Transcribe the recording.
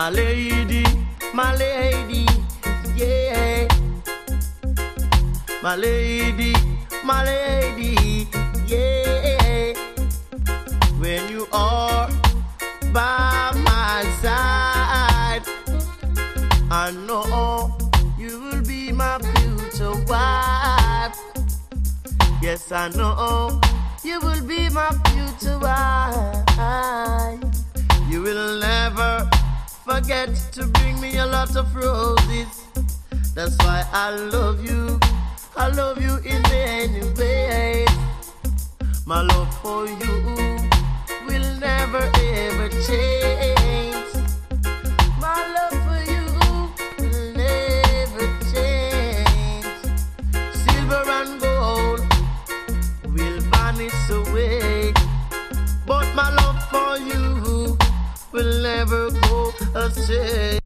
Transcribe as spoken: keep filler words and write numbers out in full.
My lady, my lady, yeah. My lady, my lady, yeah. When you are by my side, I know you will be my future wife. Yes, I know you will be my future wife. You will never forget to bring me a lot of roses. That's why I love you. I love you in many ways. My love for you will never ever change. My love for you will never change. Silver and gold will vanish away, but my love for you will never go astray.